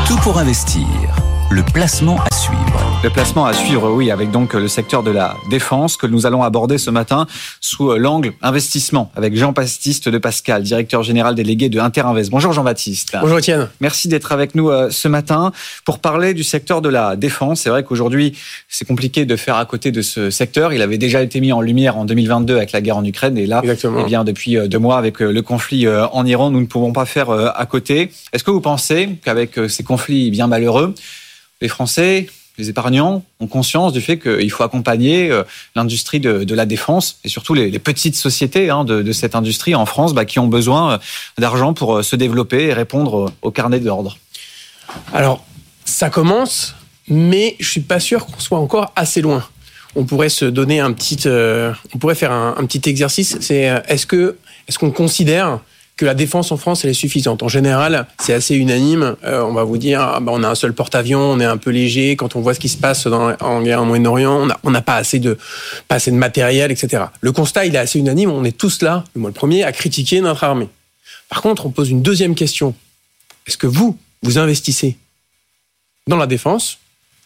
Tout pour investir. Le placement à suivre. Le placement à suivre, oui, avec donc le secteur de la défense que nous allons aborder ce matin sous l'angle investissement avec Jean-Baptiste de Pascal, directeur général délégué de Interinvest. Bonjour Jean-Baptiste. Bonjour Étienne. Merci d'être avec nous ce matin pour parler du secteur de la défense. C'est vrai qu'aujourd'hui, c'est compliqué de faire à côté de ce secteur. Il avait déjà été mis en lumière en 2022 avec la guerre en Ukraine et là, Exactement. eh bien, depuis 2 mois avec le conflit en Iran, nous ne pouvons pas faire à côté. Est-ce que vous pensez qu'avec ces conflits bien malheureux, les Français, les épargnants ont conscience du fait qu'il faut accompagner l'industrie de la défense et surtout les petites sociétés de cette industrie en France qui ont besoin d'argent pour se développer et répondre au carnet d'ordre? Alors, ça commence, mais je suis pas sûr qu'on soit encore assez loin. On pourrait se donner on pourrait faire un petit exercice. C'est est-ce qu'on considère que la défense en France, elle est suffisante? En général, c'est assez unanime. On va vous dire, on a un seul porte-avions, on est un peu léger. Quand on voit ce qui se passe en guerre au Moyen-Orient, on n'a pas assez de matériel, etc. Le constat, il est assez unanime. On est tous là, moi le premier, à critiquer notre armée. Par contre, on pose une deuxième question. Est-ce que vous investissez dans la défense?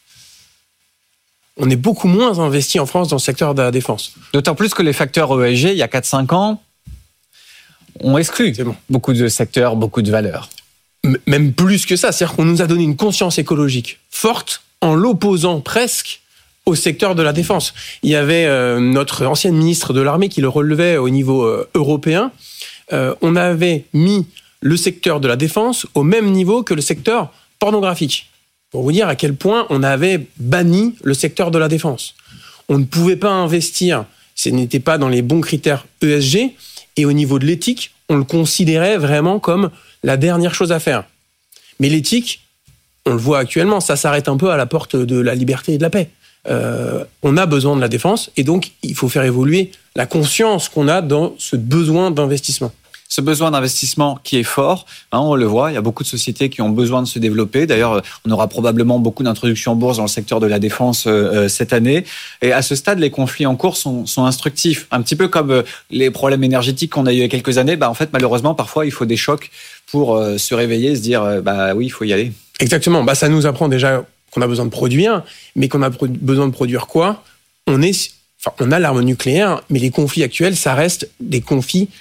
On est beaucoup moins investi en France dans le secteur de la défense. D'autant plus que les facteurs ESG, il y a 4-5 ans, ont exclu beaucoup de secteurs, beaucoup de valeurs. Même plus que ça, c'est-à-dire qu'on nous a donné une conscience écologique forte en l'opposant presque au secteur de la défense. Il y avait notre ancienne ministre de l'Armée qui le relevait au niveau européen. On avait mis le secteur de la défense au même niveau que le secteur pornographique. Pour vous dire à quel point on avait banni le secteur de la défense. On ne pouvait pas investir, ce n'était pas dans les bons critères ESG. Et au niveau de l'éthique, on le considérait vraiment comme la dernière chose à faire. Mais l'éthique, on le voit actuellement, ça s'arrête un peu à la porte de la liberté et de la paix. On a besoin de la défense et donc il faut faire évoluer la conscience qu'on a dans ce besoin d'investissement. Ce besoin d'investissement qui est fort, on le voit, il y a beaucoup de sociétés qui ont besoin de se développer. D'ailleurs, on aura probablement beaucoup d'introductions en bourse dans le secteur de la défense cette année. Et à ce stade, les conflits en cours sont instructifs. Un petit peu comme les problèmes énergétiques qu'on a eu il y a quelques années. En fait, malheureusement, parfois, il faut des chocs pour se réveiller et se dire oui, il faut y aller. Exactement. Ça nous apprend déjà qu'on a besoin de produire, mais qu'on a besoin de produire quoi? On a l'arme nucléaire, mais les conflits actuels, ça reste des conflits,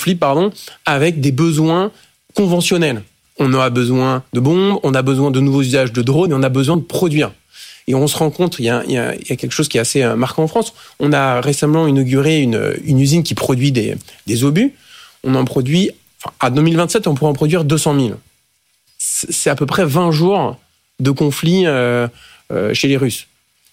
avec des besoins conventionnels. On a besoin de bombes, on a besoin de nouveaux usages de drones, et on a besoin de produire. Et on se rend compte, il y a quelque chose qui est assez marquant en France. On a récemment inauguré une usine qui produit des obus. On en produit, à 2027, on pourra en produire 200 000. C'est à peu près 20 jours de conflit chez les Russes.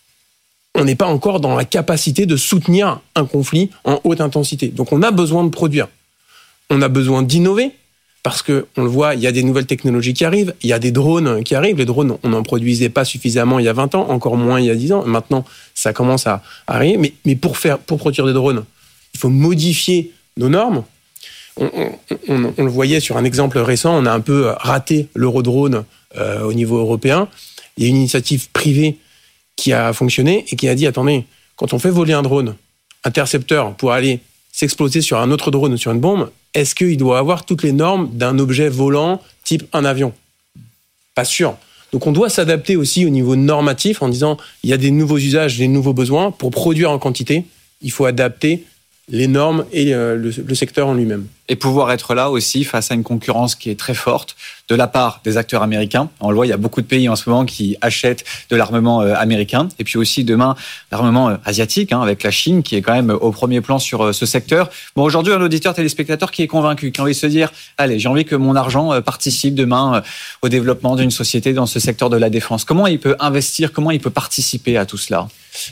On n'est pas encore dans la capacité de soutenir un conflit en haute intensité. Donc on a besoin de produire. On a besoin d'innover, parce que on le voit, il y a des nouvelles technologies qui arrivent, il y a des drones qui arrivent. Les drones, on n'en produisait pas suffisamment il y a 20 ans, encore moins il y a 10 ans. Maintenant, ça commence à arriver. Mais pour produire des drones, il faut modifier nos normes. On le voyait sur un exemple récent, on a un peu raté l'Eurodrone au niveau européen. Il y a une initiative privée qui a fonctionné et qui a dit, attendez, quand on fait voler un drone intercepteur pour aller s'exploser sur un autre drone ou sur une bombe, est-ce qu'il doit avoir toutes les normes d'un objet volant type un avion? Pas sûr. Donc on doit s'adapter aussi au niveau normatif en disant, il y a des nouveaux usages, des nouveaux besoins. Pour produire en quantité, il faut adapter les normes et le secteur en lui-même. Et pouvoir être là aussi face à une concurrence qui est très forte de la part des acteurs américains. On le voit, il y a beaucoup de pays en ce moment qui achètent de l'armement américain. Et puis aussi demain, l'armement asiatique, avec la Chine qui est quand même au premier plan sur ce secteur. Aujourd'hui, un auditeur téléspectateur qui est convaincu, qui a envie de se dire, allez, j'ai envie que mon argent participe demain au développement d'une société dans ce secteur de la défense. Comment il peut investir, comment il peut participer à tout cela ?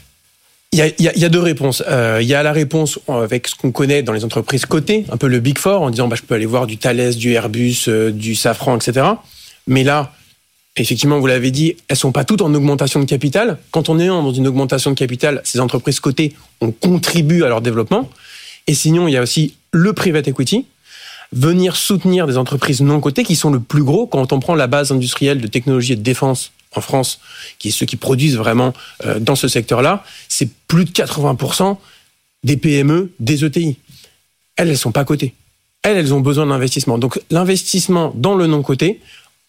Il y a deux réponses. Il y a la réponse avec ce qu'on connaît dans les entreprises cotées, un peu le Big Four, en disant je peux aller voir du Thales, du Airbus, du Safran, etc. Mais là, effectivement, vous l'avez dit, elles sont pas toutes en augmentation de capital. Quand on est dans une augmentation de capital, ces entreprises cotées, on contribue à leur développement. Et sinon, il y a aussi le private equity, venir soutenir des entreprises non cotées qui sont le plus gros. Quand on prend la base industrielle de technologie et de défense en France, qui est ceux qui produisent vraiment dans ce secteur-là, c'est plus de 80% des PME, des ETI. Elles sont pas cotées. Elles ont besoin d'investissement. Donc l'investissement dans le non coté,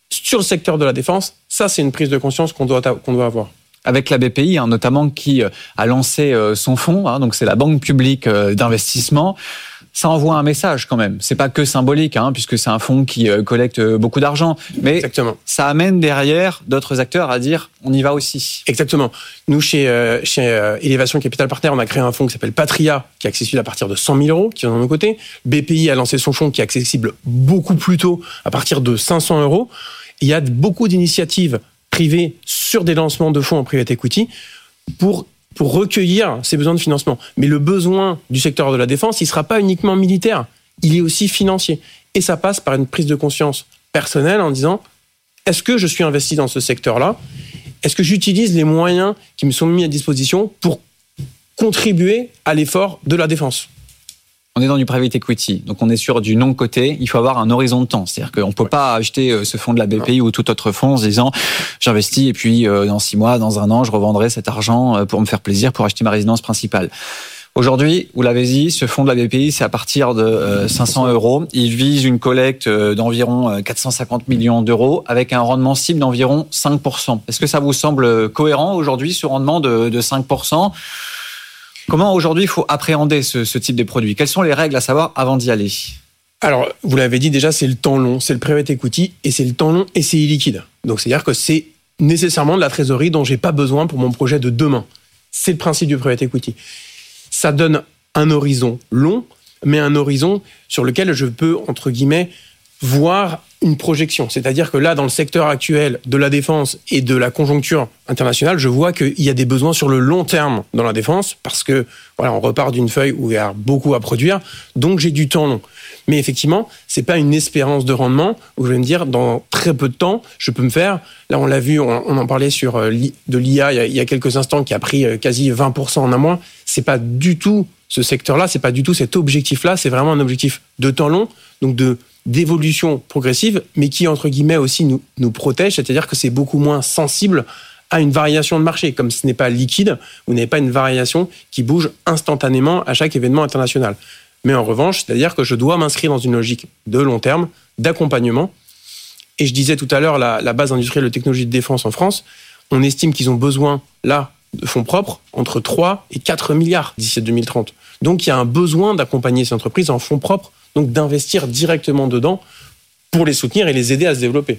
sur le secteur de la défense, ça c'est une prise de conscience qu'on doit avoir. Avec la BPI, notamment, qui a lancé son fonds, donc c'est la Banque publique d'investissement. Ça envoie un message quand même. C'est pas que symbolique, puisque c'est un fonds qui collecte beaucoup d'argent. Mais exactement, ça amène derrière d'autres acteurs à dire on y va aussi. Exactement. Nous, chez Elevation Capital Partners, on a créé un fonds qui s'appelle Patria, qui est accessible à partir de 100 000 euros, qui est de nos côtés. BPI a lancé son fonds qui est accessible beaucoup plus tôt, à partir de 500 euros. Il y a beaucoup d'initiatives privées sur des lancements de fonds en private equity pour recueillir ces besoins de financement. Mais le besoin du secteur de la défense, il ne sera pas uniquement militaire, il est aussi financier. Et ça passe par une prise de conscience personnelle en disant, est-ce que je suis investi dans ce secteur-là ? Est-ce que j'utilise les moyens qui me sont mis à disposition pour contribuer à l'effort de la défense ? On est dans du private equity, donc on est sur du non-coté. Il faut avoir un horizon de temps. C'est-à-dire qu'on ne peut pas acheter ce fonds de la BPI ou tout autre fonds en se disant j'investis et puis dans 6 mois, dans 1 an, je revendrai cet argent pour me faire plaisir, pour acheter ma résidence principale. Aujourd'hui, vous l'avez dit, ce fonds de la BPI, c'est à partir de 500 euros. Il vise une collecte d'environ 450 millions d'euros avec un rendement cible d'environ 5%. Est-ce que ça vous semble cohérent aujourd'hui, ce rendement de 5%? Comment aujourd'hui il faut appréhender ce type de produit ? Quelles sont les règles à savoir avant d'y aller ? Alors, vous l'avez dit déjà, c'est le temps long, c'est le private equity, et c'est le temps long et c'est illiquide. Donc, c'est-à-dire que c'est nécessairement de la trésorerie dont j'ai pas besoin pour mon projet de demain. C'est le principe du private equity. Ça donne un horizon long, mais un horizon sur lequel je peux, entre guillemets, voir une projection. C'est-à-dire que là, dans le secteur actuel de la défense et de la conjoncture internationale, je vois qu'il y a des besoins sur le long terme dans la défense parce que, voilà, on repart d'une feuille où il y a beaucoup à produire, donc j'ai du temps long. Mais effectivement, c'est pas une espérance de rendement où je vais me dire, dans très peu de temps, je peux me faire, là on l'a vu, on en parlait sur de l'IA il y a quelques instants qui a pris quasi 20% en un mois. C'est pas du tout ce secteur-là, c'est pas du tout cet objectif-là, c'est vraiment un objectif de temps long, donc d'évolution progressive, mais qui, entre guillemets, aussi nous protège, c'est-à-dire que c'est beaucoup moins sensible à une variation de marché. Comme ce n'est pas liquide, vous n'avez pas une variation qui bouge instantanément à chaque événement international. Mais en revanche, c'est-à-dire que je dois m'inscrire dans une logique de long terme, d'accompagnement. Et je disais tout à l'heure, la base industrielle de technologie de défense en France, on estime qu'ils ont besoin, là, de fonds propres, entre 3 et 4 milliards d'ici 2030. Donc, il y a un besoin d'accompagner ces entreprises en fonds propres, donc d'investir directement dedans pour les soutenir et les aider à se développer.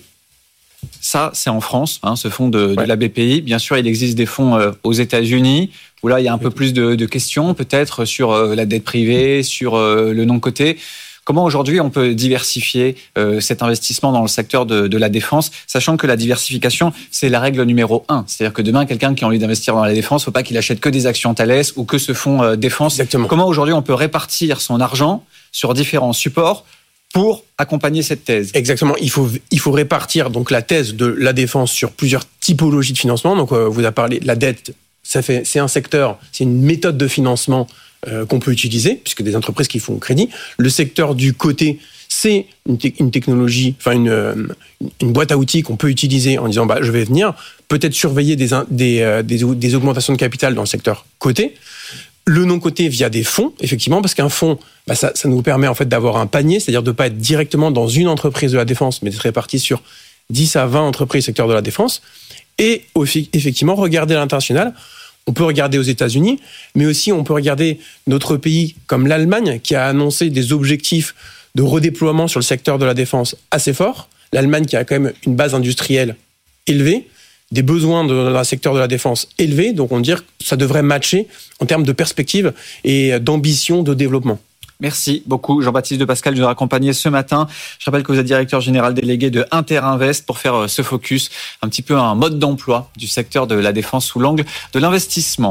Ça, c'est en France, ce fonds de la BPI. Bien sûr, il existe des fonds aux États-Unis, où là, il y a un peu plus de questions, peut-être, sur la dette privée, sur le non-coté. Comment aujourd'hui on peut diversifier cet investissement dans le secteur de la défense, sachant que la diversification, c'est la règle numéro 1. C'est-à-dire que demain, quelqu'un qui a envie d'investir dans la défense, il ne faut pas qu'il achète que des actions Thales ou que ce fonds défense. Exactement. Comment aujourd'hui on peut répartir son argent sur différents supports pour accompagner cette thèse? Exactement. Il faut répartir donc la thèse de la défense sur plusieurs typologies de financement. Donc, vous avez parlé de la dette. C'est un secteur, c'est une méthode de financement qu'on peut utiliser, puisque des entreprises qui font crédit. Le secteur du côté, c'est une technologie, enfin une boîte à outils qu'on peut utiliser en disant je vais venir peut-être surveiller des augmentations de capital dans le secteur côté. Le non-coté via des fonds, effectivement, parce qu'un fonds, ça nous permet en fait d'avoir un panier, c'est-à-dire de ne pas être directement dans une entreprise de la défense, mais d'être réparti sur 10 à 20 entreprises secteur de la défense. Et effectivement, regarder à l'international. On peut regarder aux États-Unis, mais aussi on peut regarder notre pays comme l'Allemagne, qui a annoncé des objectifs de redéploiement sur le secteur de la défense assez forts. L'Allemagne qui a quand même une base industrielle élevée, des besoins dans le secteur de la défense élevés, donc on dit que ça devrait matcher en termes de perspective et d'ambition de développement. Merci beaucoup Jean-Baptiste de Pascal de nous accompagner ce matin. Je rappelle que vous êtes directeur général délégué de Interinvest pour faire ce focus, un petit peu un mode d'emploi du secteur de la défense sous l'angle de l'investissement.